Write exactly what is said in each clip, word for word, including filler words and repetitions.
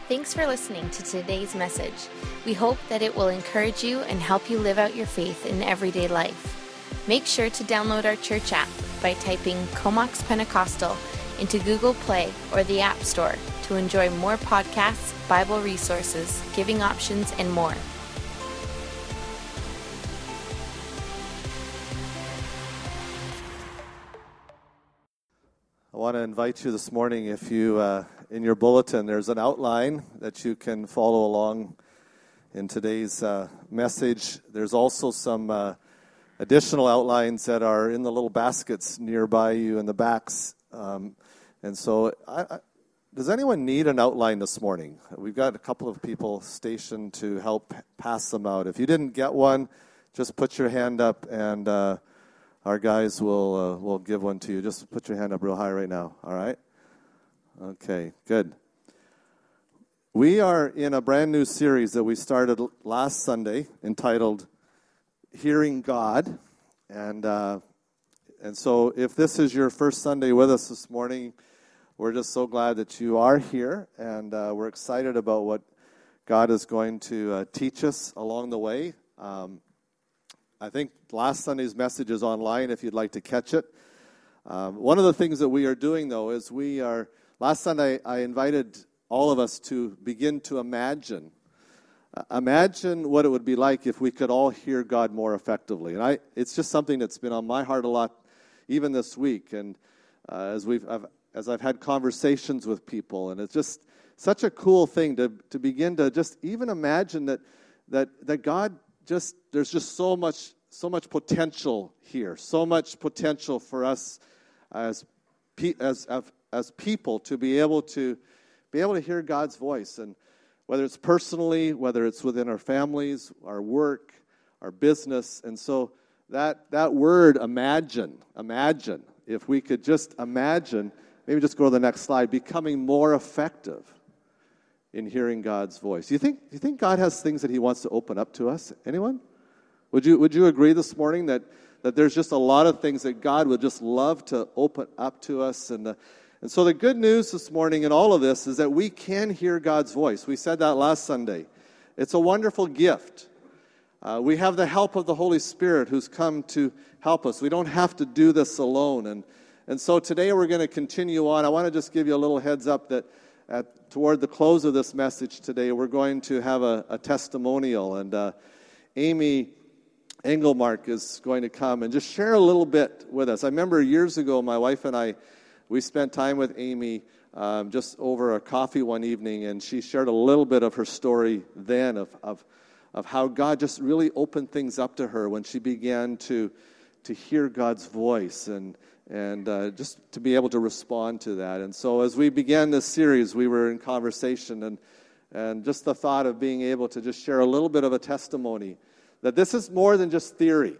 Thanks for listening to today's message. We hope that it will encourage you and help you live out your faith in everyday life. Make sure to download our church app by typing Comox Pentecostal into Google Play or the App Store to enjoy more podcasts, Bible resources, giving options, and more. I want to invite you this morning, if you, uh, in your bulletin, there's an outline that you can follow along in today's uh, message. There's also some uh, additional outlines that are in the little baskets nearby you in the backs. Um, and so, I, I, does anyone need an outline this morning? We've got a couple of people stationed to help pass them out. If you didn't get one, just put your hand up and uh, our guys will uh, will give one to you. Just put your hand up real high right now, all right? Okay, good. We are in a brand new series that we started last Sunday entitled Hearing God. And uh, and so if this is your first Sunday with us this morning, we're just so glad that you are here. And uh, we're excited about what God is going to uh, teach us along the way. Um I think last Sunday's message is online if you'd like to catch it. Um, one of the things that we are doing, though, is we are, last Sunday I invited all of us to begin to imagine. Uh, imagine what it would be like if we could all hear God more effectively. And I, it's just something that's been on my heart a lot, even this week. And uh, as we've, I've, as I've had conversations with people, and it's just such a cool thing to to begin to just even imagine that that that God. Just there's just so much so much potential here, so much potential for us as as as people to be able to be able to hear God's voice, and whether it's personally, whether it's within our families, our work, our business, and so that that word imagine, imagine, if we could just imagine, maybe just go to the next slide, becoming more effective in hearing God's voice. Do you think do you think God has things that He wants to open up to us? Anyone? Would you would you agree this morning that, that there's just a lot of things that God would just love to open up to us? And uh, and so the good news this morning in all of this is that we can hear God's voice. We said that last Sunday. It's a wonderful gift. Uh, we have the help of the Holy Spirit who's come to help us. We don't have to do this alone. And and so today we're going to continue on. I want to just give you a little heads up that At, toward the close of this message today, we're going to have a, a testimonial, and uh, Amy Engelmark is going to come and just share a little bit with us. I remember years ago, my wife and I, we spent time with Amy um, just over a coffee one evening, and she shared a little bit of her story then of of, of how God just really opened things up to her when she began to to hear God's voice and and uh, just to be able to respond to that. And so as we began this series, we were in conversation, and and just the thought of being able to just share a little bit of a testimony, that this is more than just theory.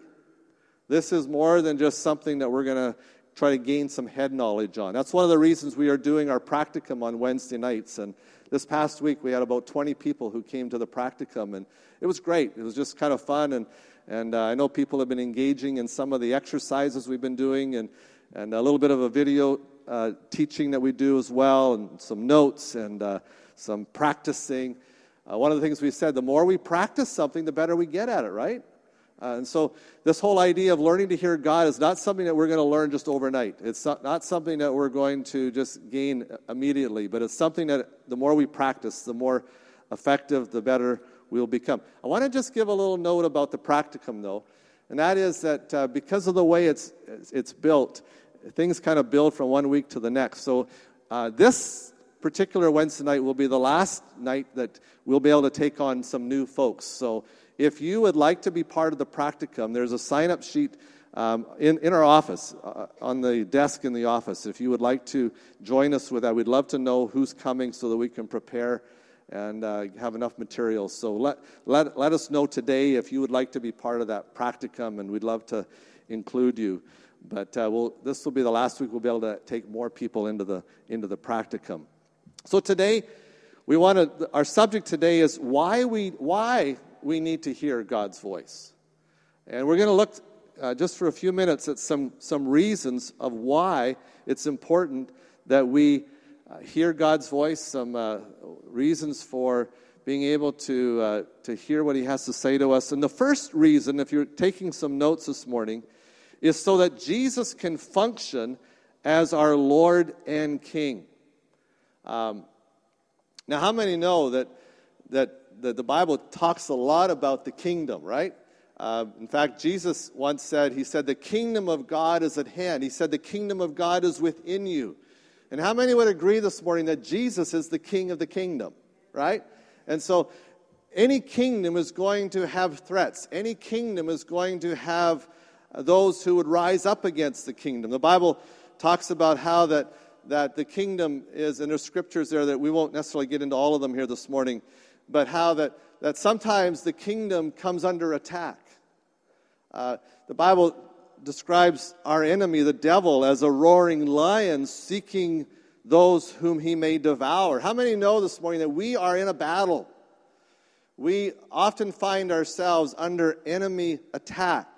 This is more than just something that we're going to try to gain some head knowledge on. That's one of the reasons we are doing our practicum on Wednesday nights. And this past week, we had about twenty people who came to the practicum, and it was great. It was just kind of fun, and and uh, I know people have been engaging in some of the exercises we've been doing, and and a little bit of a video uh, teaching that we do as well, and some notes, and uh, some practicing. Uh, one of the things we said, the more we practice something, the better we get at it, right? Uh, and so this whole idea of learning to hear God is not something that we're going to learn just overnight. It's not, not something that we're going to just gain immediately, but it's something that the more we practice, the more effective, the better we'll become. I want to just give a little note about the practicum, though. And that is that uh, because of the way it's it's built, things kind of build from one week to the next. So uh, this particular Wednesday night will be the last night that we'll be able to take on some new folks. So if you would like to be part of the practicum, there's a sign-up sheet um, in, in our office, uh, on the desk in the office. If you would like to join us with that, we'd love to know who's coming so that we can prepare and uh, have enough materials. So let, let let us know today if you would like to be part of that practicum, and we'd love to include you. But uh, we'll, this will be the last week we'll be able to take more people into the into the practicum. So today, we want to. Our subject today is why we why we need to hear God's voice, and we're going to look uh, just for a few minutes at some some reasons of why it's important that we uh, hear God's voice, some uh, reasons for being able to uh, to hear what he has to say to us. And the first reason, if you're taking some notes this morning, is so that Jesus can function as our Lord and King. Um, now, how many know that, that that the Bible talks a lot about the kingdom, right? Uh, in fact, Jesus once said, he said, the kingdom of God is at hand. He said, the kingdom of God is within you. And how many would agree this morning that Jesus is the king of the kingdom, right? And so any kingdom is going to have threats. Any kingdom is going to have those who would rise up against the kingdom. The Bible talks about how that, that the kingdom is, and there's scriptures there that we won't necessarily get into all of them here this morning, but how that, that sometimes the kingdom comes under attack. Uh, the Bible describes our enemy, the devil, as a roaring lion seeking those whom he may devour. How many know this morning that we are in a battle? We often find ourselves under enemy attack,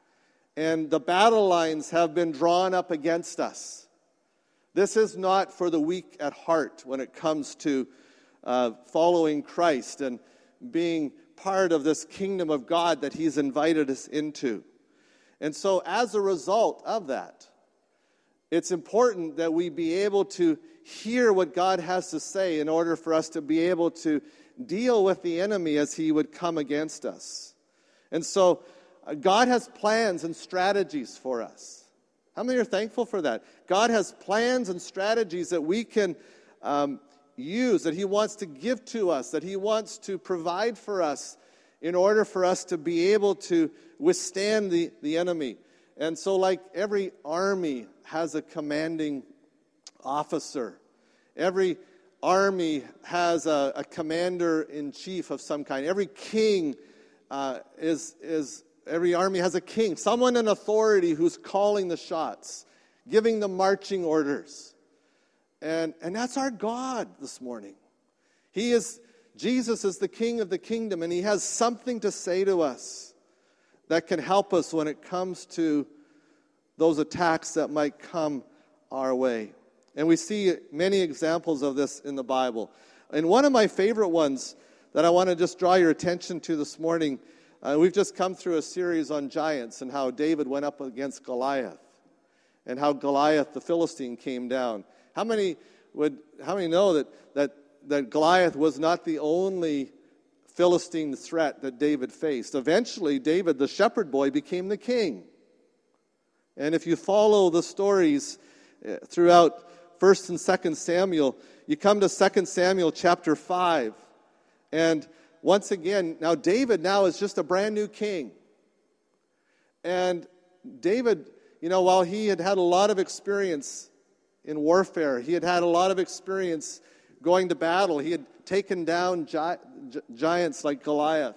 and the battle lines have been drawn up against us. This is not for the weak at heart when it comes to uh, following Christ and being part of this kingdom of God that he's invited us into. And so as a result of that, it's important that we be able to hear what God has to say in order for us to be able to deal with the enemy as he would come against us. And so uh, God has plans and strategies for us. How many are thankful for that? God has plans and strategies that we can um, use, that he wants to give to us, that he wants to provide for us in order for us to be able to withstand the, the enemy. And so like every army has a commanding officer. Every army has a, a commander-in-chief of some kind. Every king uh, is, is, every army has a king. Someone in authority who's calling the shots, giving the marching orders. And, and that's our God this morning. He is, Jesus is the King of the kingdom, and he has something to say to us that can help us when it comes to those attacks that might come our way. And we see many examples of this in the Bible. And one of my favorite ones that I want to just draw your attention to this morning, uh, we've just come through a series on giants and how David went up against Goliath and how Goliath, the Philistine, came down. How many would how many know that that, that Goliath was not the only Philistine threat that David faced? Eventually, David, the shepherd boy, became the king. And if you follow the stories throughout First and Second Samuel, you come to Second Samuel chapter five. And once again, now David now is just a brand new king. And David, you know, while he had had a lot of experience in warfare, he had had a lot of experience going to battle, he had taken down gi- giants like Goliath.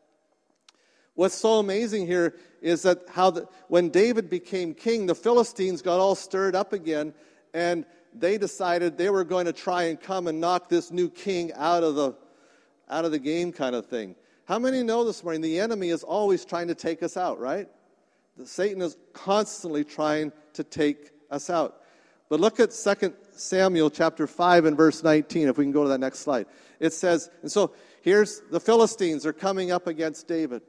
What's so amazing here is that how the, when David became king, the Philistines got all stirred up again, and they decided they were going to try and come and knock this new king out of the out of the game kind of thing. How many know this morning the enemy is always trying to take us out, right? Satan is constantly trying to take us out. But look at Second Samuel chapter five and verse nineteen, if we can go to that next slide. It says, and so here's the Philistines are coming up against David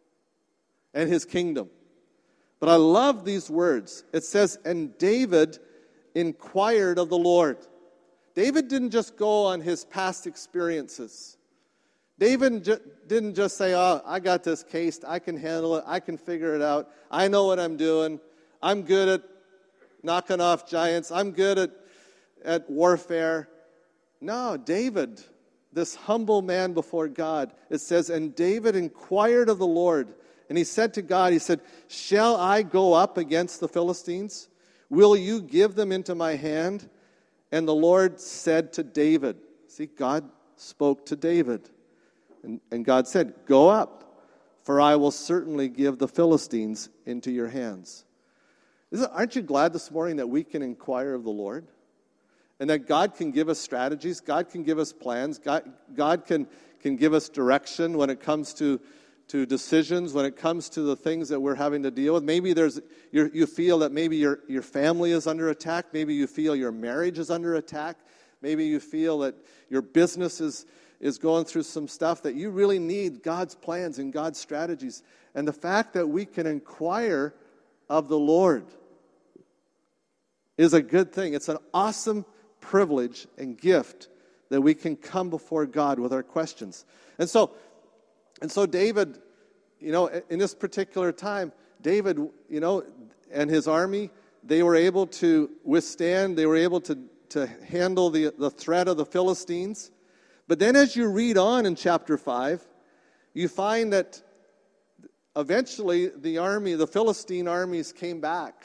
and his kingdom. But I love these words. It says, and David inquired of the Lord. David didn't just go on his past experiences. David ju- didn't just say, oh, I got this case, I can handle it, I can figure it out, I know what I'm doing, I'm good at knocking off giants, I'm good at, at warfare. No, David, this humble man before God, it says, and David inquired of the Lord, and he said to God, he said, shall I go up against the Philistines? Will you give them into my hand? And the Lord said to David, see, God spoke to David. And, and God said, go up, for I will certainly give the Philistines into your hands. Isn't, aren't you glad this morning that we can inquire of the Lord? And that God can give us strategies, God can give us plans, God, God can, can give us direction when it comes to to decisions, when it comes to the things that we're having to deal with. Maybe there's you're, you feel that maybe your, your family is under attack. Maybe you feel your marriage is under attack. Maybe you feel that your business is, is going through some stuff that you really need God's plans and God's strategies. And the fact that we can inquire of the Lord is a good thing. It's an awesome privilege and gift that we can come before God with our questions. And so, and so David, you know, in this particular time, David, you know, and his army, they were able to withstand, they were able to, to handle the, the threat of the Philistines. But then as you read on in chapter five, you find that eventually the army, the Philistine armies came back.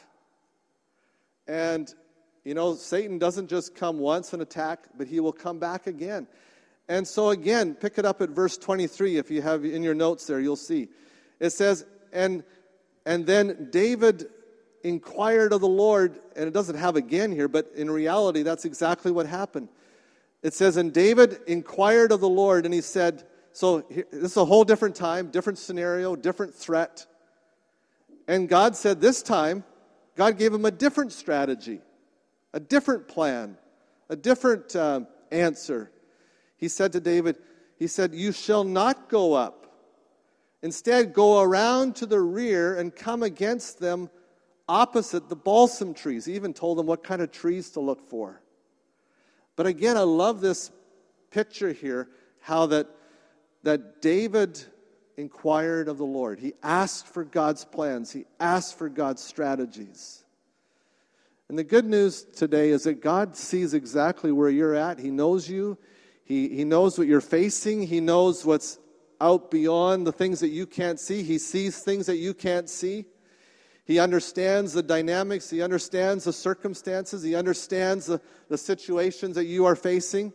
And, you know, Satan doesn't just come once and attack, but he will come back again. And so again, pick it up at verse twenty-three. If you have in your notes there, you'll see. It says, and and then David inquired of the Lord, and it doesn't have again here, but in reality, that's exactly what happened. It says, and David inquired of the Lord, and he said, so here, this is a whole different time, different scenario, different threat. And God said this time, God gave him a different strategy, a different plan, a different um, answer. He said to David, he said, you shall not go up. Instead, go around to the rear and come against them opposite the balsam trees. He even told them what kind of trees to look for. But again, I love this picture here, how that, that David inquired of the Lord. He asked for God's plans. He asked for God's strategies. And the good news today is that God sees exactly where you're at. He knows you. He, he knows what you're facing. He knows what's out beyond the things that you can't see. He sees things that you can't see. He understands the dynamics. He understands the circumstances. He understands the, the situations that you are facing.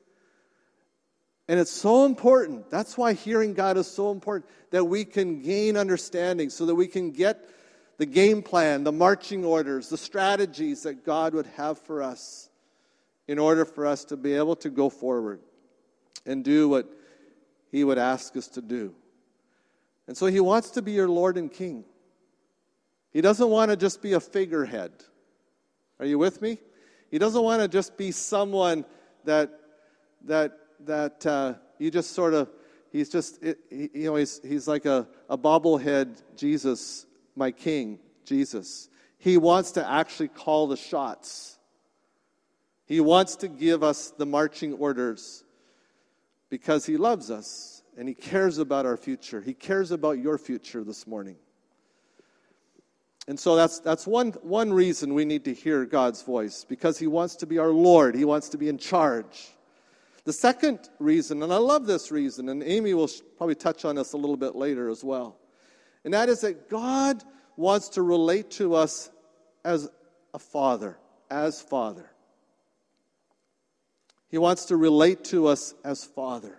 And it's so important. That's why hearing God is so important, that we can gain understanding so that we can get the game plan, the marching orders, the strategies that God would have for us in order for us to be able to go forward and do what He would ask us to do. And so He wants to be your Lord and King. He doesn't want to just be a figurehead. Are you with me? He doesn't want to just be someone that that that uh, you just sort of, he's just, it, he, you know, he's he's like a, a bobblehead Jesus, my King, Jesus. He wants to actually call the shots. He wants to give us the marching orders because He loves us and He cares about our future. He cares about your future this morning. And so that's that's one one reason we need to hear God's voice, because He wants to be our Lord. He wants to be in charge. The second reason, and I love this reason, and Amy will probably touch on this a little bit later as well, and that is that God wants to relate to us as a father, as Father. He wants to relate to us as Father.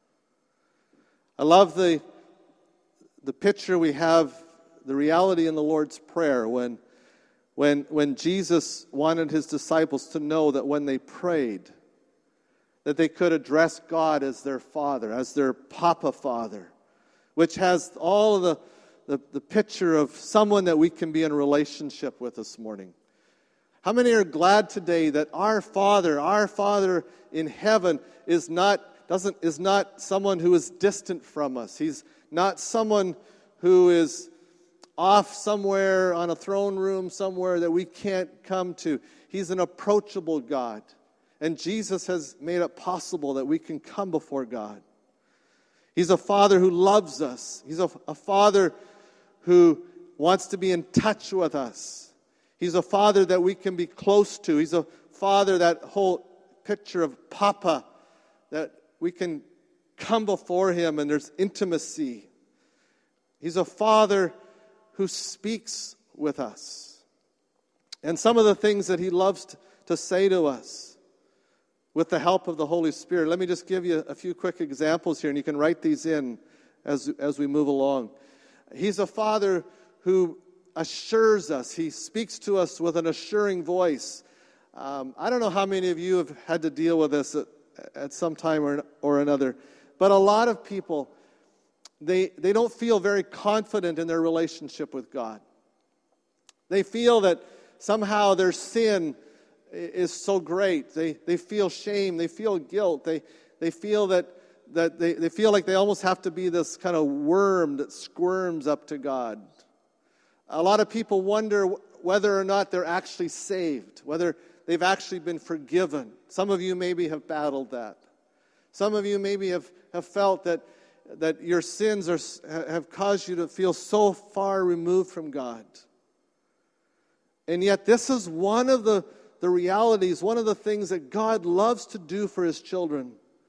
I love the the picture we have, the reality in the Lord's Prayer, when, when, when Jesus wanted His disciples to know that when they prayed, that they could address God as their Father, as their Papa Father, which has all of the, the, the picture of someone that we can be in a relationship with this morning. How many are glad today that our Father, our Father in heaven is not, doesn't, is not someone who is distant from us. He's not someone who is off somewhere on a throne room somewhere that we can't come to. He's an approachable God. And Jesus has made it possible that we can come before God. He's a Father who loves us. He's a, a Father who wants to be in touch with us. He's a Father that we can be close to. He's a Father, that whole picture of Papa, that we can come before Him and there's intimacy. He's a Father who speaks with us. And some of the things that He loves to, to say to us with the help of the Holy Spirit. Let me just give you a few quick examples here, and you can write these in as, as we move along. He's a Father who assures us. He speaks to us with an assuring voice. Um, I don't know how many of you have had to deal with this at, at some time or, or another, but a lot of people, They they don't feel very confident in their relationship with God. They feel that somehow their sin is so great. They they feel shame, they feel guilt, they they feel that that they, they feel like they almost have to be this kind of worm that squirms up to God. A lot of people wonder whether or not they're actually saved, whether they've actually been forgiven. Some of you maybe have battled that. Some of you maybe have, have felt that that your sins are have caused you to feel so far removed from God. And yet this is one of the, the realities, one of the things that God loves to do for His children,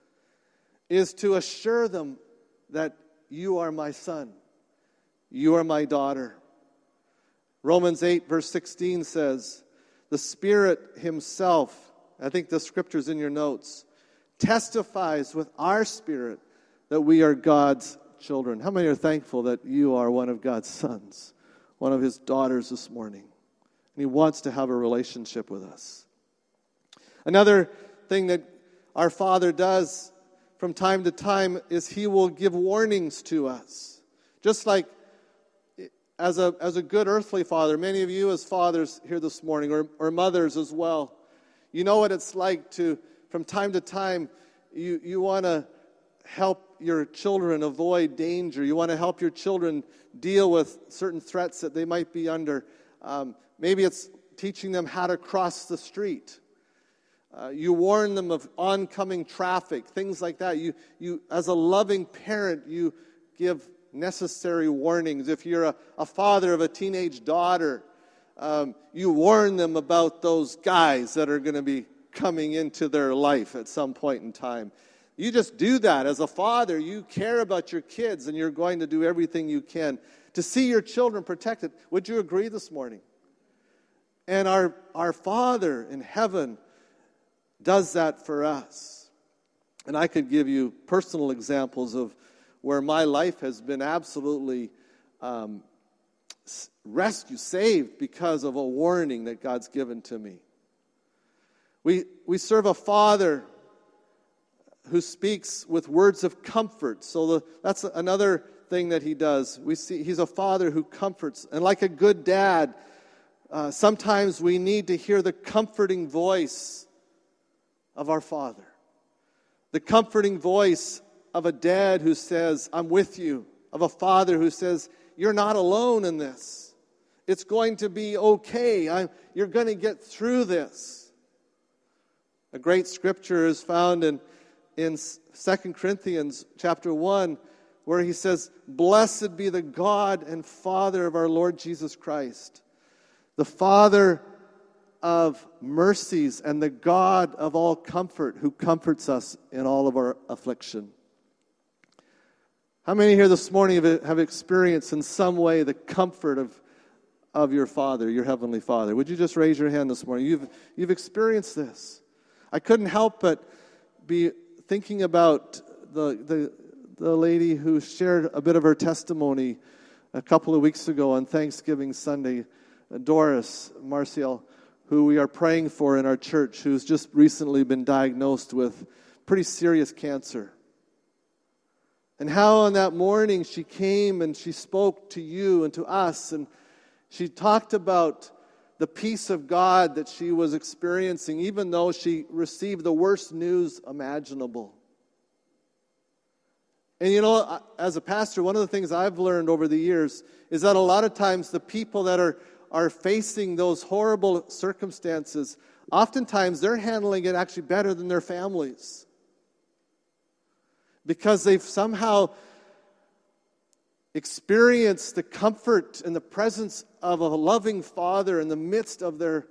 is to assure them that you are my son, you are my daughter. Romans eight verse sixteen says, the Spirit Himself, I think the scripture's in your notes, testifies with our spirit that we are God's children. How many are thankful that you are one of God's sons, one of His daughters this morning? And He wants to have a relationship with us. Another thing that our Father does from time to time is He will give warnings to us. Just like as a as a good earthly father, many of you as fathers here this morning, or, or mothers as well, you know what it's like to, from time to time, you, you want to help your children avoid danger. You want to help your children deal with certain threats that they might be under. Um, maybe it's teaching them how to cross the street. Uh, you warn them of oncoming traffic, things like that. You, you, as a loving parent, you give necessary warnings. If you're a, a father of a teenage daughter, um, you warn them about those guys that are going to be coming into their life at some point in time. You just do that. As a father, you care about your kids, and you're going to do everything you can to see your children protected. Would you agree this morning? And our, our Father in heaven does that for us. And I could give you personal examples of where my life has been absolutely um, rescued, saved because of a warning that God's given to me. We we serve a Father who speaks with words of comfort. So the, that's another thing that He does. We see He's a Father who comforts. And like a good dad, uh, sometimes we need to hear the comforting voice of our Father. The comforting voice of a dad who says, I'm with you. Of a father who says, you're not alone in this. It's going to be okay. I'm, you're going to get through this. A great scripture is found in, in Second Corinthians chapter one, where he says, blessed be the God and Father of our Lord Jesus Christ, the Father of mercies and the God of all comfort, who comforts us in all of our affliction. How many here this morning have, have experienced in some way the comfort of, of your Father, your Heavenly Father? Would you just raise your hand this morning? You've, you've experienced this. I couldn't help but be thinking about the, the, the lady who shared a bit of her testimony a couple of weeks ago on Thanksgiving Sunday, Doris Marcial, who we are praying for in our church, who's just recently been diagnosed with pretty serious cancer. And how on that morning she came and she spoke to you and to us, and she talked about the peace of God that she was experiencing, even though she received the worst news imaginable. And you know, as a pastor, one of the things I've learned over the years is that a lot of times the people that are, are facing those horrible circumstances, oftentimes they're handling it actually better than their families. Because they've somehow experienced the comfort and the presence of a loving Father in the midst of their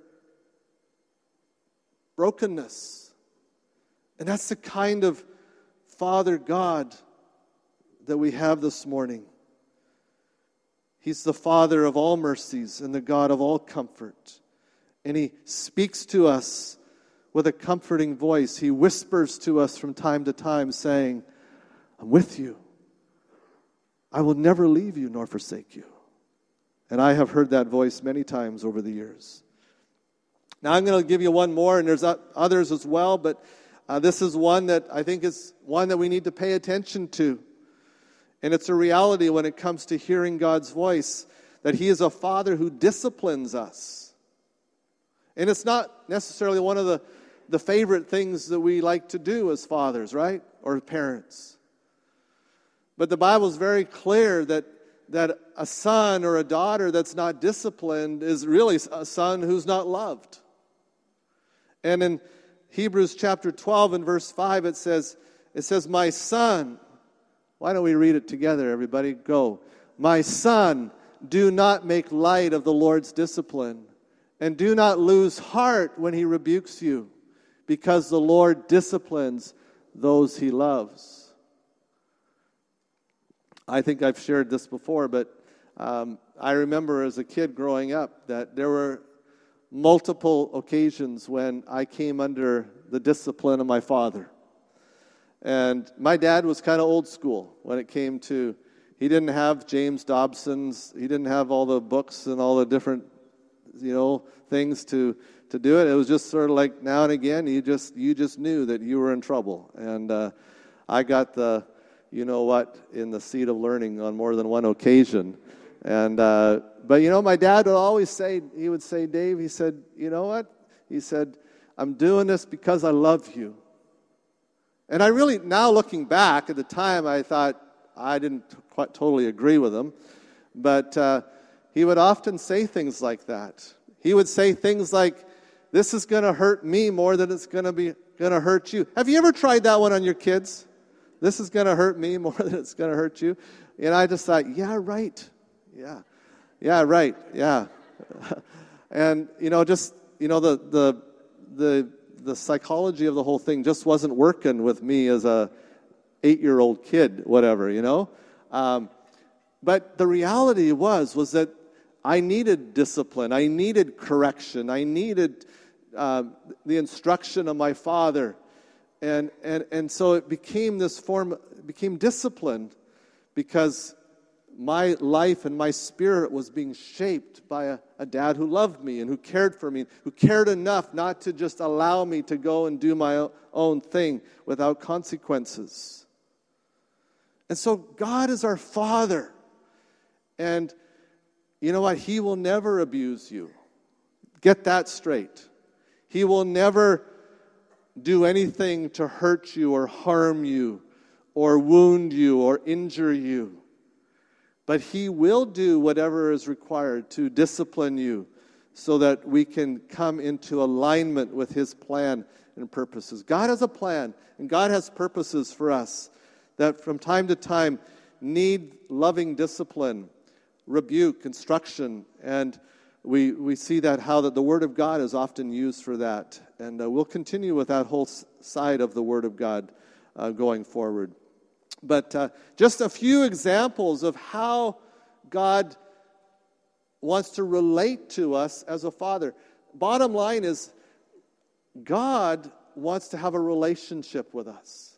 brokenness. And that's the kind of Father God that we have this morning. He's the Father of all mercies and the God of all comfort. And He speaks to us with a comforting voice. He whispers to us from time to time saying, I'm with you. I will never leave you nor forsake you. And I have heard that voice many times over the years. Now I'm going to give you one more, and there's others as well, but uh, this is one that I think is one that we need to pay attention to. And it's a reality when it comes to hearing God's voice, that He is a Father who disciplines us. And it's not necessarily one of the, the favorite things that we like to do as fathers, right? Or parents. But the Bible is very clear that, that a son or a daughter that's not disciplined is really a son who's not loved. And in Hebrews chapter twelve and verse five, it says, it says, my son, why don't we read it together, everybody? Go. My son, do not make light of the Lord's discipline, and do not lose heart when he rebukes you, because the Lord disciplines those he loves. I think I've shared this before, but um, I remember as a kid growing up that there were multiple occasions when I came under the discipline of my father. And my dad was kind of old school when it came to, he didn't have James Dobson's, he didn't have all the books and all the different, you know, things to, to do it. It was just sort of like now and again, you just you just knew that you were in trouble. And uh, I got the, you know what, in the seat of learning on more than one occasion. And uh, but you know, my dad would always say, he would say, Dave, he said, you know what? He said, I'm doing this because I love you. And I really, now looking back, at the time I thought I didn't quite totally agree with him. But uh, he would often say things like that. He would say things like, this is going to hurt me more than it's going to be going to hurt you. Have you ever tried that one on your kids? This is going to hurt me more than it's going to hurt you. And I just thought, yeah, right. Yeah. Yeah, right. Yeah. And, you know, just, you know, the the the the psychology of the whole thing just wasn't working with me as a eight-year-old kid, whatever, you know. Um, but the reality was, was that I needed discipline. I needed correction. I needed uh, the instruction of my father. And, and, and so it became this form, it became discipline because my life and my spirit was being shaped by a, a dad who loved me and who cared for me, who cared enough not to just allow me to go and do my own thing without consequences. And so God is our Father. And you know what? He will never abuse you. Get that straight. He will never do anything to hurt you or harm you or wound you or injure you. But He will do whatever is required to discipline you so that we can come into alignment with His plan and purposes. God has a plan, and God has purposes for us that from time to time need loving discipline, rebuke, instruction, and we we see that how that the Word of God is often used for that. And uh, we'll continue with that whole side of the Word of God uh, going forward. But uh, just a few examples of how God wants to relate to us as a father. Bottom line is, God wants to have a relationship with us.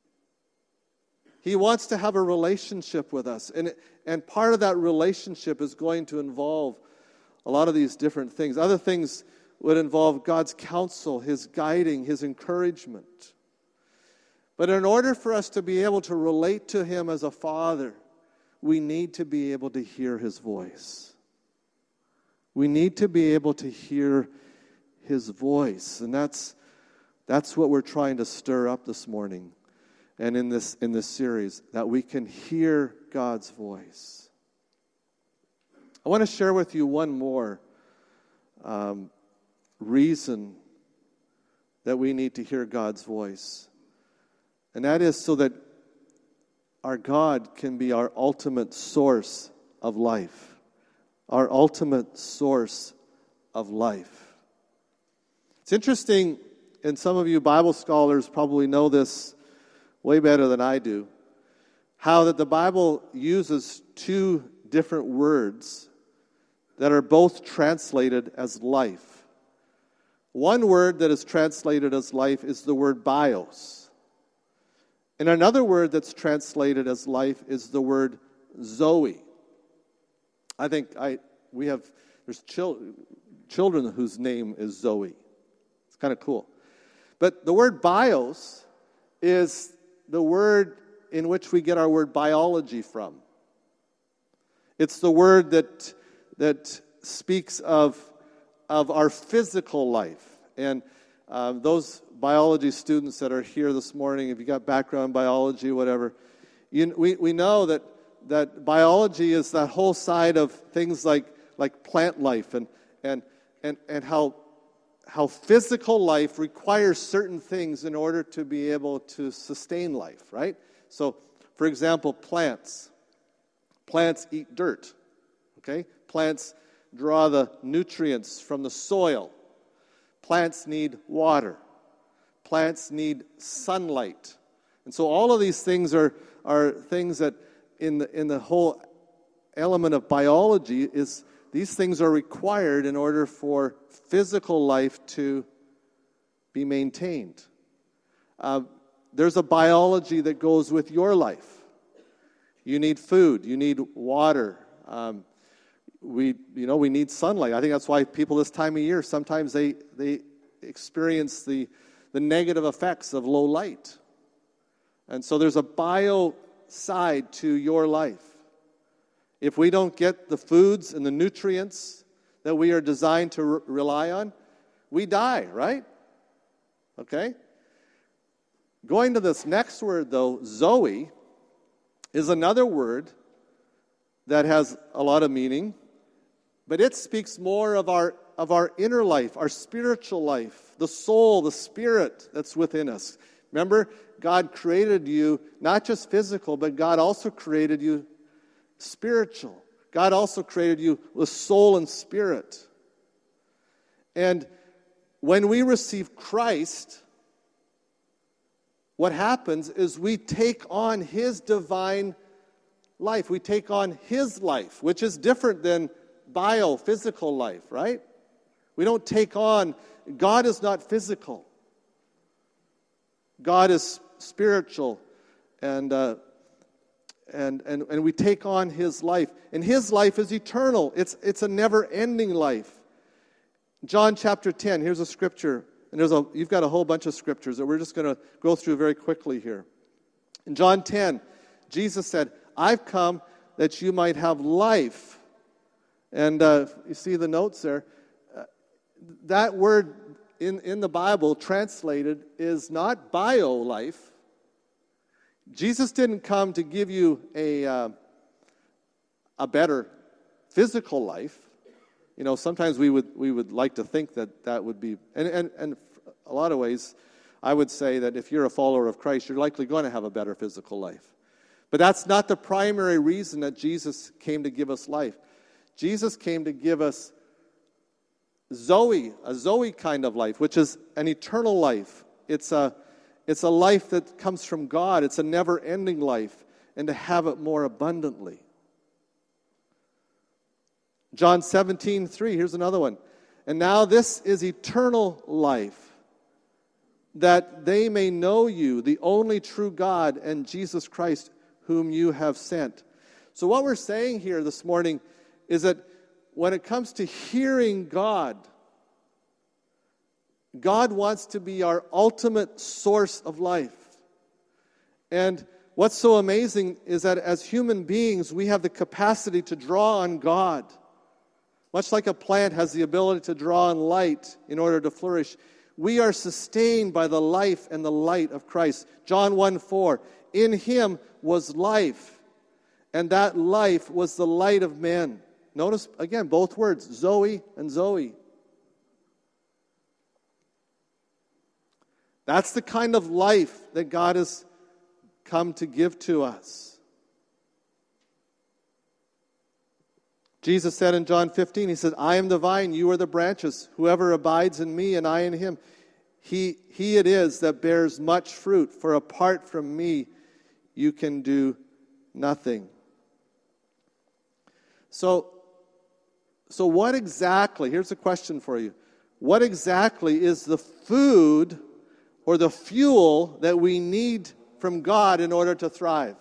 He wants to have a relationship with us. And, and part of that relationship is going to involve a lot of these different things. Other things would involve God's counsel, His guiding, His encouragement. But in order for us to be able to relate to Him as a father, we need to be able to hear His voice. We need to be able to hear His voice. And that's that's what we're trying to stir up this morning and in this in this series, that we can hear God's voice. I want to share with you one more um, reason that we need to hear God's voice. And that is so that our God can be our ultimate source of life. Our ultimate source of life. It's interesting, and some of you Bible scholars probably know this way better than I do, how that the Bible uses two different words that are both translated as life. One word that is translated as life is the word bios. And another word that's translated as life is the word Zoe. I think I we have, there's chil- children whose name is Zoe. It's kind of cool. But the word bios is the word in which we get our word biology from. It's the word that that speaks of of our physical life. And uh, those biology students that are here this morning, if you got background in biology, whatever, you, we, we know that, that biology is that whole side of things like, like plant life and, and, and, and how, how physical life requires certain things in order to be able to sustain life, right? So, for example, plants. Plants eat dirt, okay? Plants draw the nutrients from the soil. Plants need water. Plants need sunlight. And so all of these things are, are things that in the, in the whole element of biology is these things are required in order for physical life to be maintained. Uh, there's a biology that goes with your life. You need food. You need water. Um, we, you know, we need sunlight. I think that's why people this time of year sometimes they they experience the the negative effects of low light. And so there's a bio side to your life. If we don't get the foods and the nutrients that we are designed to re- rely on, we die, right? Okay? Going to this next word, though, Zoe, is another word that has a lot of meaning, but it speaks more of our of our inner life, our spiritual life, the soul, the spirit that's within us. Remember, God created you, not just physical, but God also created you spiritual. God also created you with soul and spirit. And when we receive Christ, what happens is we take on His divine life. We take on His life, which is different than bio-physical life, right? We don't take on, God is not physical. God is spiritual, and uh, and and and we take on His life, and His life is eternal. It's it's a never-ending life. John chapter ten. Here's a scripture, and there's a you've got a whole bunch of scriptures that we're just going to go through very quickly here. In John ten, Jesus said, "I've come that you might have life." And uh, you see the notes there. Uh, that word in, in the Bible translated is not bio life. Jesus didn't come to give you a uh, a better physical life. You know, sometimes we would we would like to think that that would be, and and and a lot of ways, I would say that if you're a follower of Christ, you're likely going to have a better physical life. But that's not the primary reason that Jesus came to give us life. Jesus came to give us Zoe, a Zoe kind of life, which is an eternal life. It's a, it's a life that comes from God. It's a never-ending life, and to have it more abundantly. John seventeen three, here's another one. And now this is eternal life, that they may know you, the only true God, and Jesus Christ, whom you have sent. So what we're saying here this morning is that when it comes to hearing God, God wants to be our ultimate source of life. And what's so amazing is that as human beings, we have the capacity to draw on God. Much like a plant has the ability to draw on light in order to flourish, we are sustained by the life and the light of Christ. John one four, in Him was life, and that life was the light of men. Notice, again, both words, Zoe and Zoe. That's the kind of life that God has come to give to us. Jesus said in John fifteen, He said, I am the vine, you are the branches. Whoever abides in me and I in him, he, he it is that bears much fruit. For apart from me, you can do nothing. So, So what exactly, here's a question for you. What exactly is the food or the fuel that we need from God in order to thrive?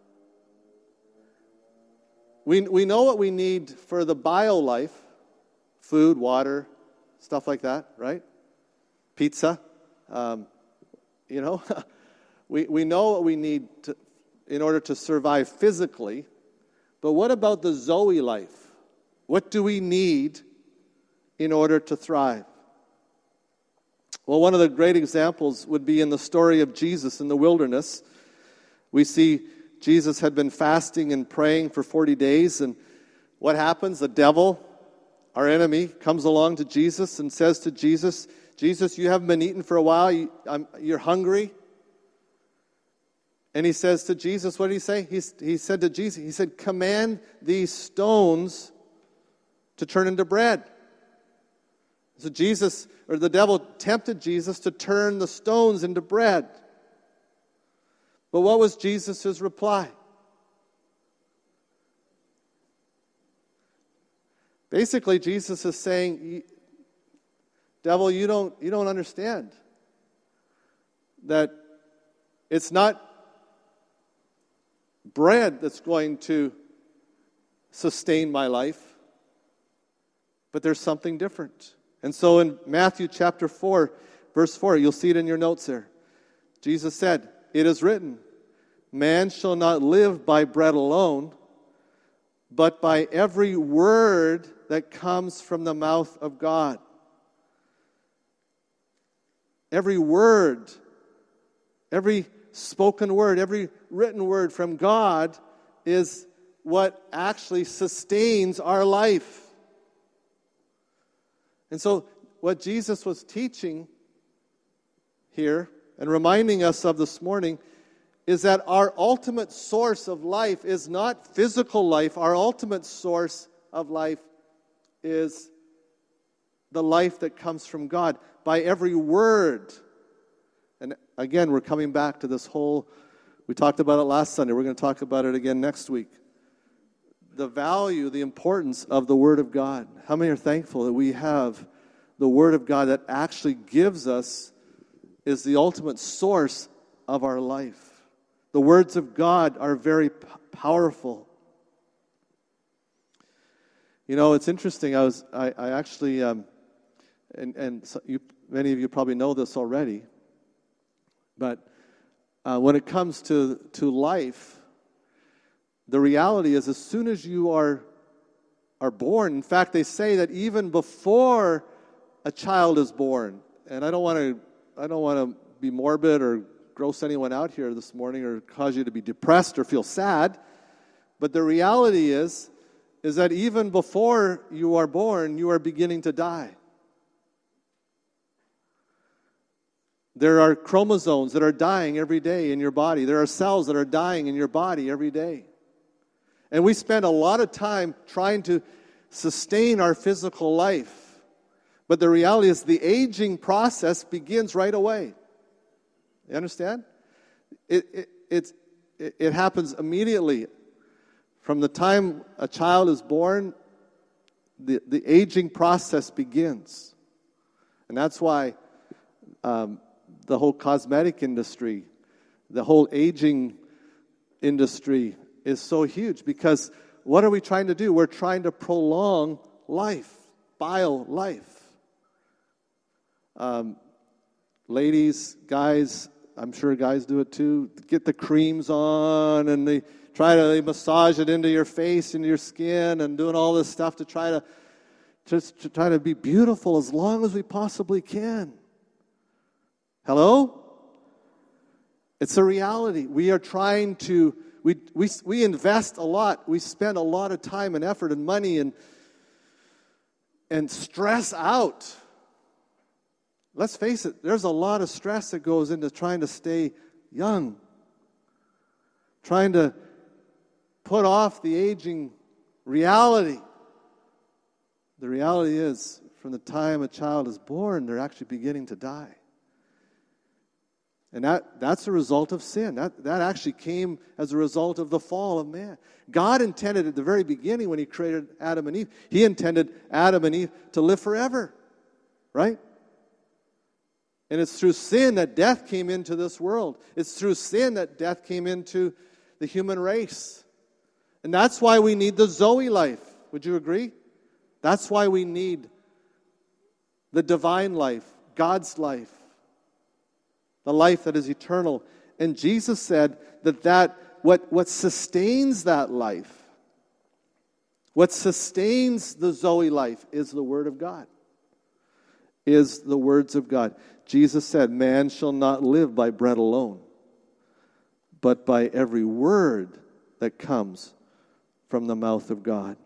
We, we know what we need for the bio life, food, water, stuff like that, right? Pizza, um, you know. we, we know what we need to, in order to survive physically, but what about the Zoe life? What do we need in order to thrive. Well, one of the great examples would be in the story of Jesus in the wilderness. We see Jesus had been fasting and praying for forty days, and what happens? The devil, our enemy, comes along to Jesus and says to Jesus, Jesus, you haven't been eating for a while, you, I'm, you're hungry. And he says to Jesus, what did he say? He, he said to Jesus, he said, command these stones to turn into bread. So Jesus, or the devil tempted Jesus to turn the stones into bread. But what was Jesus' reply? Basically, Jesus is saying, devil, you don't, you don't understand that it's not bread that's going to sustain my life, but there's something different. And so in Matthew chapter four, verse four, you'll see it in your notes there. Jesus said, it is written, man shall not live by bread alone, but by every word that comes from the mouth of God. Every word, every spoken word, every written word from God is what actually sustains our life. And so what Jesus was teaching here and reminding us of this morning is that our ultimate source of life is not physical life. Our ultimate source of life is the life that comes from God by every word. And again, we're coming back to this whole, we talked about it last Sunday. We're going to talk about it again next week. The value, the importance of the Word of God. How many are thankful that we have the Word of God that actually gives us, is the ultimate source of our life? The words of God are very p- powerful. You know, it's interesting. I was, I, I actually, um, and and so you, many of you probably know this already, but uh, when it comes to to life, the reality is, as soon as you are are born, in fact, they say that even before a child is born, and I don't want to, I don't want to be morbid or gross anyone out here this morning or cause you to be depressed or feel sad, but the reality is, is that even before you are born, you are beginning to die. There are chromosomes that are dying every day in your body. There are cells that are dying in your body every day. And we spend a lot of time trying to sustain our physical life. But the reality is the aging process begins right away. You understand? It, it, it's, it, it happens immediately. From the time a child is born, the, the aging process begins. And that's why um, the whole cosmetic industry, the whole aging industry is so huge, because what are we trying to do? We're trying to prolong life, bio life. Um, ladies, guys, I'm sure guys do it too, get the creams on and they try to they massage it into your face, into your skin, and doing all this stuff to try to just to try to be beautiful as long as we possibly can. Hello? It's a reality. We are trying to We, we we invest a lot. We spend a lot of time and effort and money and and stress out. Let's face it, there's a lot of stress that goes into trying to stay young, trying to put off the aging reality. The reality is, from the time a child is born, they're actually beginning to die. And that, that's a result of sin. That, that actually came as a result of the fall of man. God intended at the very beginning, when He created Adam and Eve, He intended Adam and Eve to live forever. Right? And it's through sin that death came into this world. It's through sin that death came into the human race. And that's why we need the Zoe life. Would you agree? That's why we need the divine life, God's life. The life that is eternal. And Jesus said that, that what, what sustains that life, what sustains the Zoe life is the Word of God. is the words of God. Jesus said, man shall not live by bread alone, but by every word that comes from the mouth of God.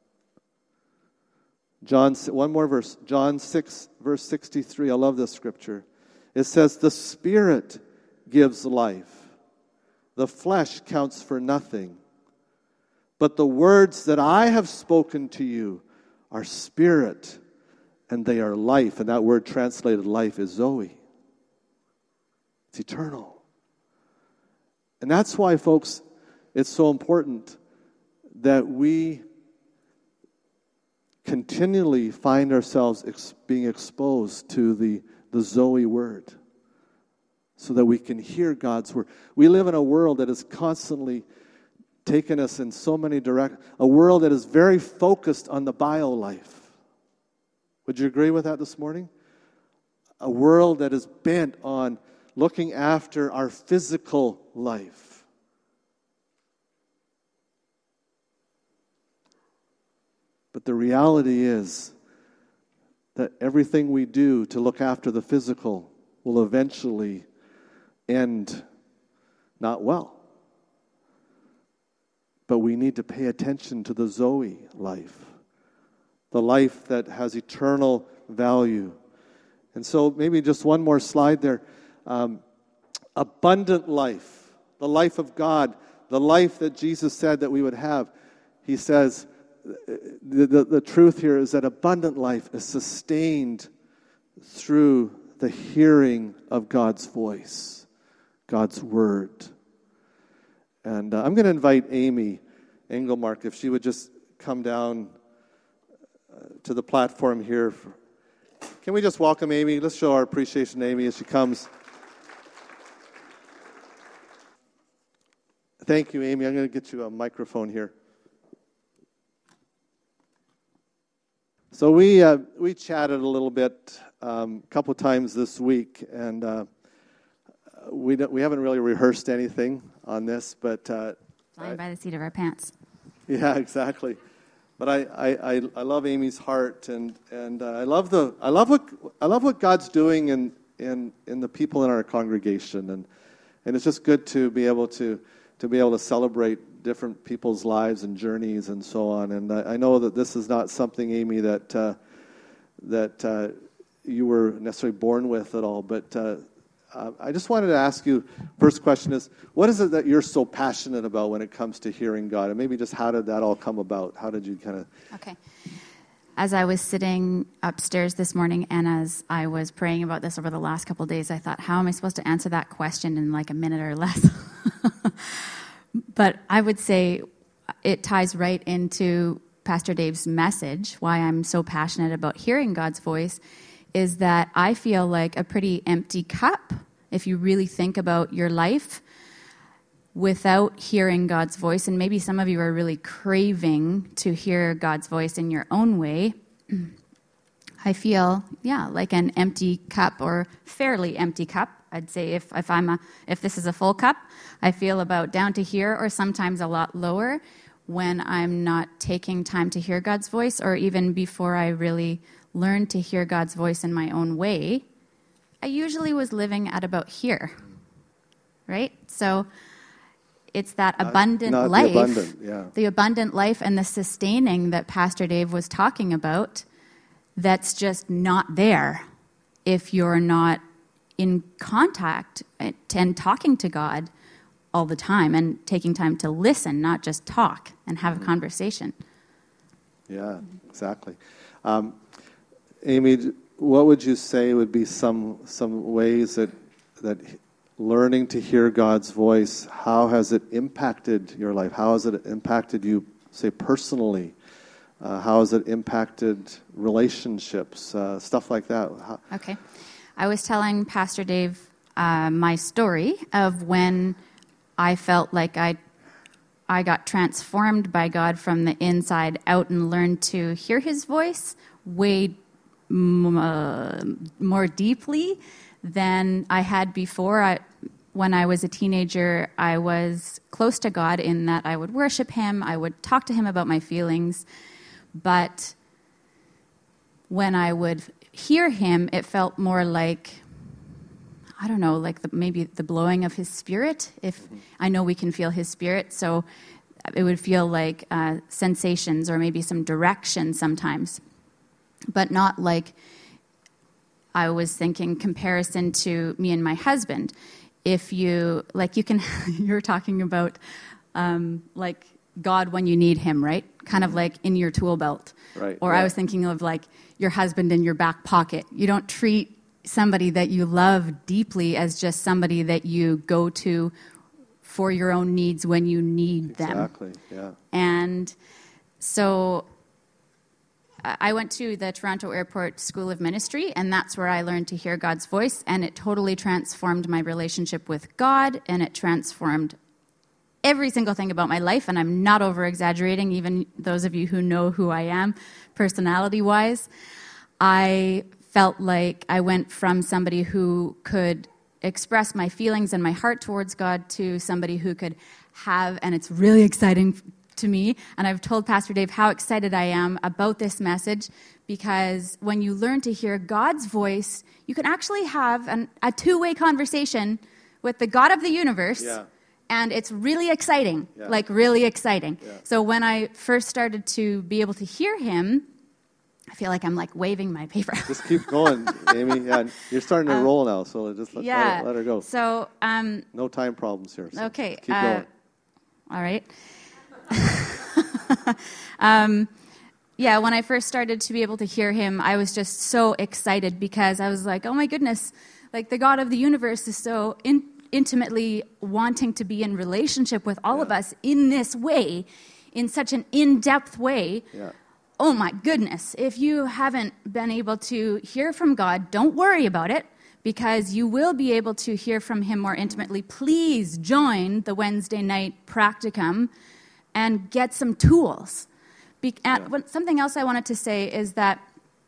John, one more verse, John six, verse sixty-three. I love this scripture. It says, the Spirit gives life. The flesh counts for nothing. But the words that I have spoken to you are spirit, and they are life. And that word translated life is Zoe. It's eternal. And that's why, folks, it's so important that we continually find ourselves ex- being exposed to the, the Zoe word so that we can hear God's word. We live in a world that is constantly taken us in so many directions, a world that is very focused on the bio life. Would you agree with that this morning? A world that is bent on looking after our physical life. But the reality is that everything we do to look after the physical will eventually end not well. But we need to pay attention to the Zoe life, the life that has eternal value. And so maybe just one more slide there. Um, abundant life, the life of God, the life that Jesus said that we would have. He says, the, the, the truth here is that abundant life is sustained through the hearing of God's voice, God's word. And uh, I'm going to invite Amy Engelmark, if she would just come down uh, to the platform here. Can we just welcome Amy? Let's show our appreciation to Amy as she comes. Thank you, Amy. I'm going to get you a microphone here. So we uh, we chatted a little bit um, a couple times this week, and uh, we don't, we haven't really rehearsed anything on this, but uh, flying by the seat of our pants. Yeah, exactly. But I, I, I, I love Amy's heart, and and uh, I love the I love what I love what God's doing in, in in the people in our congregation, and and it's just good to be able to to be able to celebrate different people's lives and journeys and so on. And I, I know that this is not something, Amy, that uh, that uh, you were necessarily born with at all, but. Uh, Uh, I just wanted to ask you, first question is, what is it that you're so passionate about when it comes to hearing God? And maybe just how did that all come about? How did you kind of... Okay. As I was sitting upstairs this morning and as I was praying about this over the last couple of days, I thought, how am I supposed to answer that question in like a minute or less? But I would say it ties right into Pastor Dave's message, why I'm so passionate about hearing God's voice, is that I feel like a pretty empty cup, if you really think about your life, without hearing God's voice. And maybe some of you are really craving to hear God's voice in your own way. I feel, yeah, like an empty cup, or fairly empty cup. I'd say if, if I'm a, if this is a full cup, I feel about down to here, or sometimes a lot lower when I'm not taking time to hear God's voice, or even before I really learned to hear God's voice in my own way. I usually was living at about here, right? So it's that not, abundant not life, the abundant, yeah. the abundant life and the sustaining that Pastor Dave was talking about, that's just not there if you're not in contact and talking to God all the time and taking time to listen, not just talk and have a conversation. Yeah, exactly. Um, Amy, what would you say would be some some ways that that learning to hear God's voice, how has it impacted your life? How has it impacted you, say, personally? Uh, how has it impacted relationships, uh, stuff like that? How- okay. I was telling Pastor Dave uh, my story of when I felt like I I got transformed by God from the inside out and learned to hear his voice way Uh, more deeply than I had before. I, when I was a teenager, I was close to God in that I would worship him, I would talk to him about my feelings, but when I would hear him, it felt more like, I don't know, like the, maybe the blowing of his spirit. If mm-hmm. I know we can feel his spirit, so it would feel like uh, sensations or maybe some direction sometimes, but not like I was thinking comparison to me and my husband. If you, like you can, you're talking about um, like God when you need him, right? Kind of like in your tool belt. Right. Or yeah. I was thinking of like your husband in your back pocket. You don't treat somebody that you love deeply as just somebody that you go to for your own needs when you need them. Exactly, yeah. And so I went to the Toronto Airport School of Ministry, and that's where I learned to hear God's voice, and it totally transformed my relationship with God, and it transformed every single thing about my life, and I'm not over-exaggerating, even those of you who know who I am, personality-wise. I felt like I went from somebody who could express my feelings and my heart towards God to somebody who could have, and it's really exciting to me, and I've told Pastor Dave how excited I am about this message, because when you learn to hear God's voice, you can actually have an, a two-way conversation with the God of the universe, yeah. and it's really exciting, yeah. like really exciting. Yeah. So when I first started to be able to hear him, I feel like I'm like waving my paper. Just keep going, Amy. Yeah, you're starting to um, roll now, so just let, yeah. let, let her go. So um, no time problems here. So okay. keep uh, going. All right. um, yeah, when I first started to be able to hear him, I was just so excited because I was like, oh my goodness, like the God of the universe is so in- intimately wanting to be in relationship with all yeah. of us in this way, in such an in-depth way. Yeah. Oh my goodness, if you haven't been able to hear from God, don't worry about it, because you will be able to hear from him more intimately. Please join the Wednesday night practicum and get some tools. Be- yeah. Something else I wanted to say is that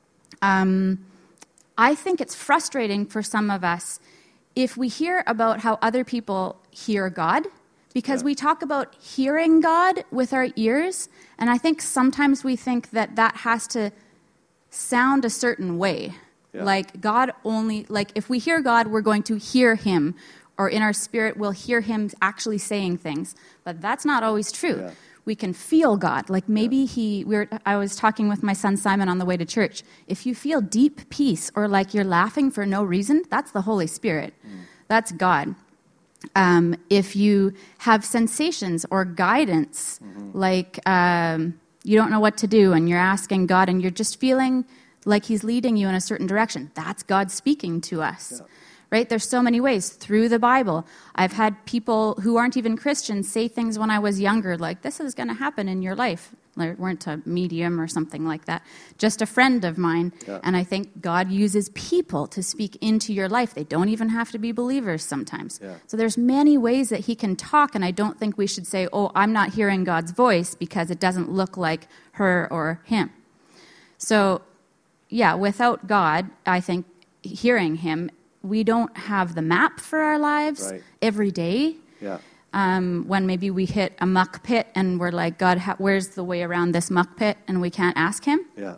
um, I think it's frustrating for some of us if we hear about how other people hear God, because yeah. we talk about hearing God with our ears, and I think sometimes we think that that has to sound a certain way. Yeah. Like God only, like if we hear God, we're going to hear him, or in our spirit we'll hear him actually saying things. But that's not always true. Yeah. We can feel God. Like maybe yeah. he, we were, I was talking with my son Simon on the way to church. If you feel deep peace or like you're laughing for no reason, that's the Holy Spirit. Mm. That's God. Um, if you have sensations or guidance, mm-hmm. like um, you don't know what to do and you're asking God and you're just feeling like he's leading you in a certain direction, that's God speaking to us. Yeah. Right? There's so many ways through the Bible. I've had people who aren't even Christians say things when I was younger, like, this is going to happen in your life. They weren't a medium or something like that. Just a friend of mine. Yeah. And I think God uses people to speak into your life. They don't even have to be believers sometimes. Yeah. So there's many ways that he can talk, and I don't think we should say, oh, I'm not hearing God's voice because it doesn't look like her or him. So, yeah, without God, I think hearing him, we don't have the map for our lives right. every day. Yeah. Um, when maybe we hit a muck pit and we're like, God, how, where's the way around this muck pit? And we can't ask him. Yeah.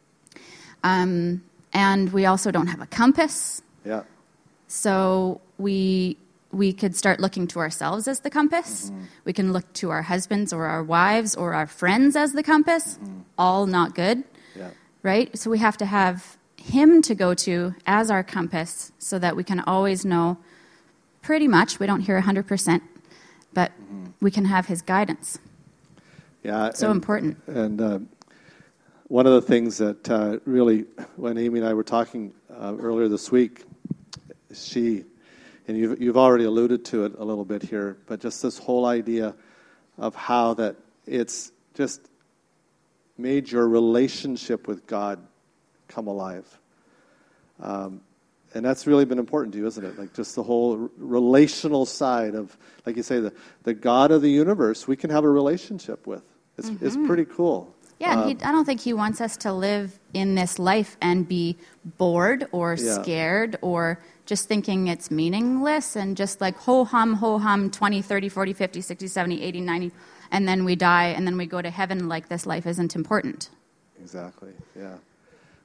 Um, and we also don't have a compass. Yeah. So we we could start looking to ourselves as the compass. Mm-hmm. We can look to our husbands or our wives or our friends as the compass. Mm-hmm. All not good. Yeah. Right? So we have to have him to go to as our compass so that we can always know pretty much, we don't hear one hundred percent, but mm-hmm. we can have his guidance. Yeah, so and, important. And uh, one of the things that uh, really, when Amy and I were talking uh, earlier this week, she, and you've, you've already alluded to it a little bit here, but just this whole idea of how that it's just made your relationship with God come alive. Um, and that's really been important to you, isn't it? Like just the whole r- relational side of, like you say, the, the God of the universe we can have a relationship with. It's, mm-hmm. it's pretty cool. Yeah, um, he, I don't think he wants us to live in this life and be bored or yeah. scared or just thinking it's meaningless and just like ho-hum, ho-hum, twenty, thirty, forty, fifty, sixty, seventy, eighty, ninety, and then we die and then we go to heaven like this life isn't important. Exactly, yeah.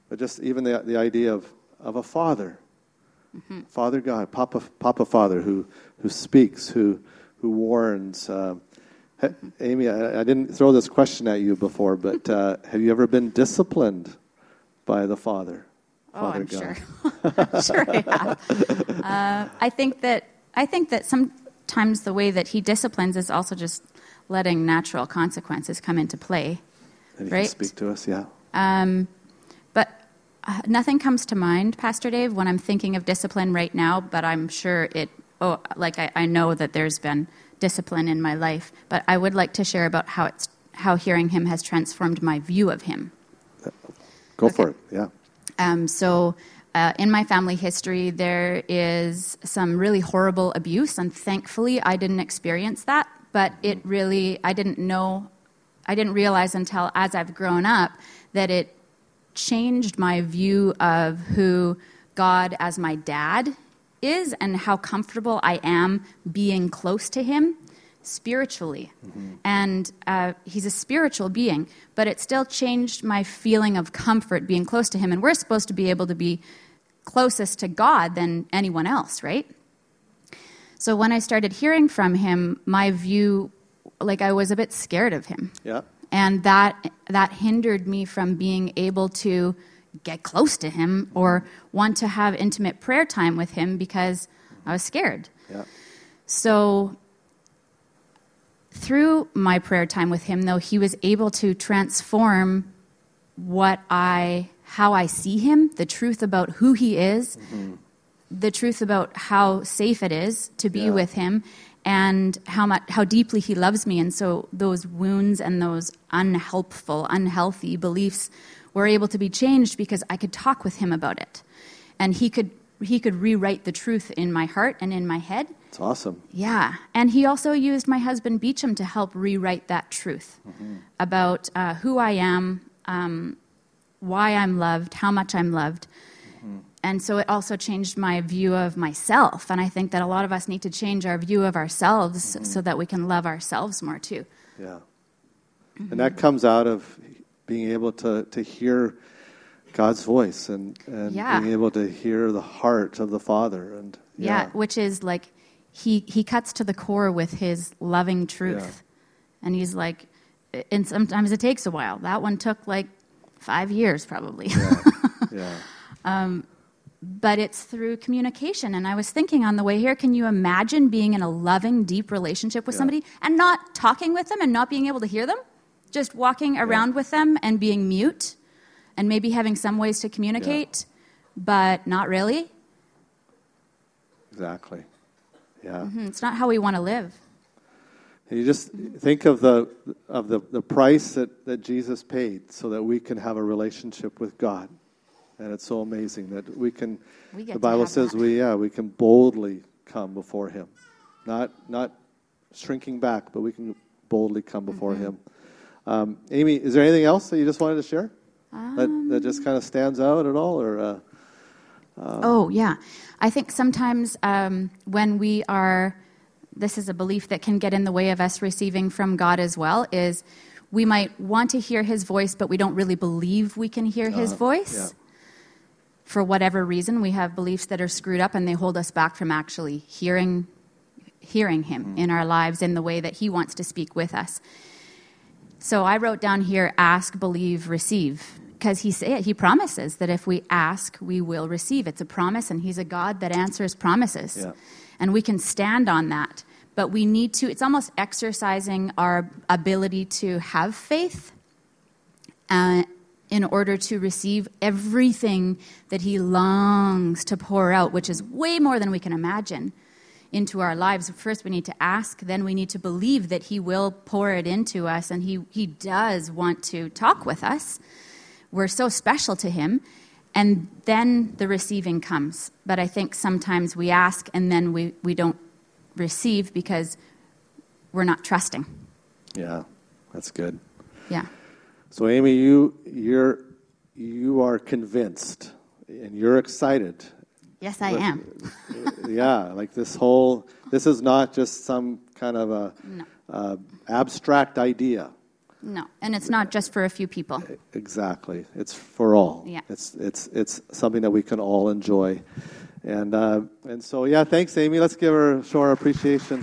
but just even the the idea of, of a father, mm-hmm. Father God, Papa Papa Father, who who speaks, who who warns. Uh, mm-hmm. Amy, I, I didn't throw this question at you before, but uh, have you ever been disciplined by the Father? Oh, Father I'm God? sure. sure I have. Uh, I think that I think that sometimes the way that he disciplines is also just letting natural consequences come into play. And you right? can speak to us, yeah. Um, but uh, nothing comes to mind, Pastor Dave, when I'm thinking of discipline right now, but I'm sure it, oh, like I, I know that there's been discipline in my life, but I would like to share about how it's how hearing him has transformed my view of him. Go okay. for it, yeah. Um, so uh, in my family history, there is some really horrible abuse, and thankfully I didn't experience that, but it really, I didn't know, I didn't realize until as I've grown up that it changed my view of who God as my dad is and how comfortable I am being close to him spiritually. Mm-hmm. And uh, he's a spiritual being, but it still changed my feeling of comfort being close to him. And we're supposed to be able to be closest to God than anyone else, right? So when I started hearing from him, my view, like I was a bit scared of him. Yeah. And that that hindered me from being able to get close to him or want to have intimate prayer time with him because I was scared. Yeah. So through my prayer time with him, though, he was able to transform what I, how I see him, the truth about who he is, mm-hmm. the truth about how safe it is to be yeah. with him, and how much, how deeply he loves me. And so those wounds and those unhelpful, unhealthy beliefs were able to be changed because I could talk with him about it, and he could he could rewrite the truth in my heart and in my head. It's awesome. Yeah, and he also used my husband Beecham to help rewrite that truth mm-hmm. about uh, who I am, um, why I'm loved, how much I'm loved. Mm-hmm. And so it also changed my view of myself. And I think that a lot of us need to change our view of ourselves mm-hmm. so that we can love ourselves more too. Yeah. Mm-hmm. And that comes out of being able to, to hear God's voice and, and yeah. being able to hear the heart of the Father. And yeah, yeah which is like he, he cuts to the core with his loving truth. Yeah. And he's like, and sometimes it takes a while. That one took like five years probably. Yeah. yeah. um, But it's through communication. And I was thinking on the way here, can you imagine being in a loving, deep relationship with yeah. somebody and not talking with them and not being able to hear them? Just walking around yeah. with them and being mute and maybe having some ways to communicate, yeah. but not really? Exactly. Yeah. Mm-hmm. It's not how we want to live. You just think of the of the, the price that, that Jesus paid so that we can have a relationship with God. And it's so amazing that we can, we the Bible says that. we, yeah, we can boldly come before him. Not not shrinking back, but we can boldly come before mm-hmm. him. Um, Amy, is there anything else that you just wanted to share? Um, that, that just kind of stands out at all? Or uh, um, Oh, yeah. I think sometimes um, when we are, this is a belief that can get in the way of us receiving from God as well, is we might want to hear his voice, but we don't really believe we can hear his uh, voice. Yeah. For whatever reason, we have beliefs that are screwed up and they hold us back from actually hearing hearing him mm-hmm. in our lives in the way that he wants to speak with us. So I wrote down here, ask, believe, receive, because he say, he promises that if we ask, we will receive. It's a promise, and he's a God that answers promises. Yeah. And we can stand on that. But we need to, it's almost exercising our ability to have faith uh, in order to receive everything that he longs to pour out, which is way more than we can imagine, into our lives. First, we need to ask, then we need to believe that he will pour it into us, and he, he does want to talk with us. We're so special to him, and then the receiving comes. But I think sometimes we ask, and then we, we don't receive because we're not trusting. Yeah, that's good. Yeah. So, Amy, you you're you are convinced, and you're excited. Yes, I with, am. yeah, like this whole, this is not just some kind of a no. uh, abstract idea. No, and it's not just for a few people. Exactly. It's for all. Yeah. It's it's it's something that we can all enjoy. And uh, and so, yeah, thanks, Amy. Let's give her, show our appreciation.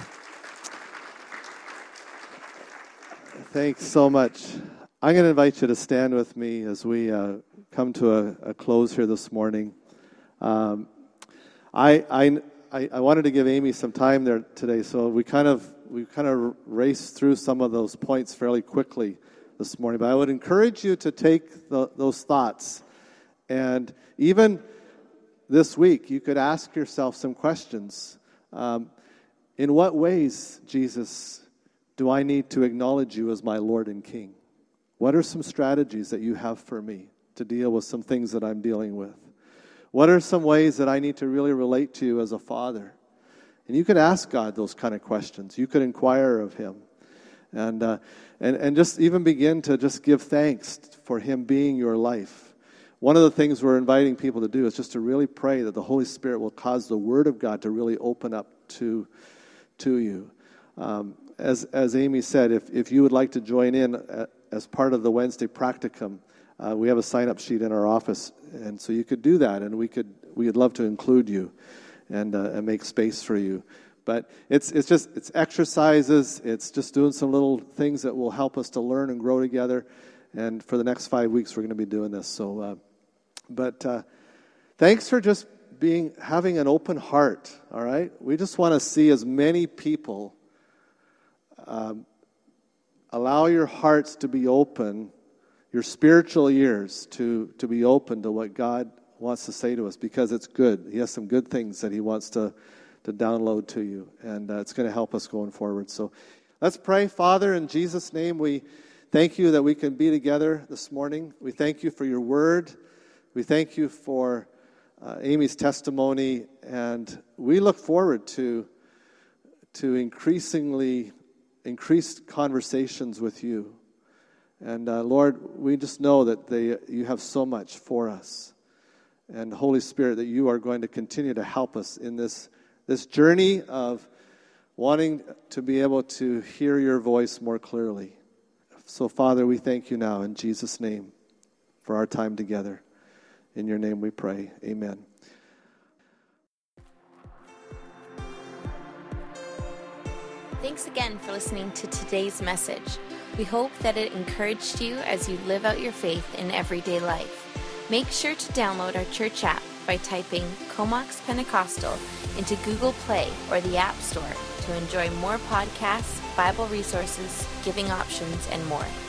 Thanks so much. I'm going to invite you to stand with me as we uh, come to a, a close here this morning. Um, I, I I I wanted to give Amy some time there today, so we kind of we kind of raced through some of those points fairly quickly this morning. But I would encourage you to take the, those thoughts, and even this week, you could ask yourself some questions. Um, in what ways, Jesus, do I need to acknowledge you as my Lord and King? What are some strategies that you have for me to deal with some things that I'm dealing with? What are some ways that I need to really relate to you as a father? And you could ask God those kind of questions. You could inquire of Him. And, uh, and, and just even begin to just give thanks for Him being your life. One of the things we're inviting people to do is just to really pray that the Holy Spirit will cause the Word of God to really open up to, to you. Um, as as Amy said, if, if you would like to join in uh, as part of the Wednesday practicum, uh, we have a sign-up sheet in our office, and so you could do that, and we could we would love to include you and uh, and make space for you. But it's it's just it's exercises. It's just doing some little things that will help us to learn and grow together. And for the next five weeks, we're going to be doing this. So, uh, but uh, thanks for just being having an open heart. All right, we just want to see as many people um, allow your hearts to be open, your spiritual ears to to be open to what God wants to say to us, because it's good. He has some good things that He wants to to download to you, and uh, it's going to help us going forward. So, let's pray. Father, in Jesus' name, we thank you that we can be together this morning. We thank you for your word. We thank you for uh, Amy's testimony, and we look forward to to increasingly increased conversations with you. And uh, Lord, we just know that they you have so much for us, and Holy Spirit, that you are going to continue to help us in this this journey of wanting to be able to hear your voice more clearly. So, Father, we thank you now in Jesus' name for our time together. In your name we pray. Amen. Thanks again for listening to today's message. We hope that it encouraged you as you live out your faith in everyday life. Make sure to download our church app by typing Comox Pentecostal into Google Play or the App Store to enjoy more podcasts, Bible resources, giving options, and more.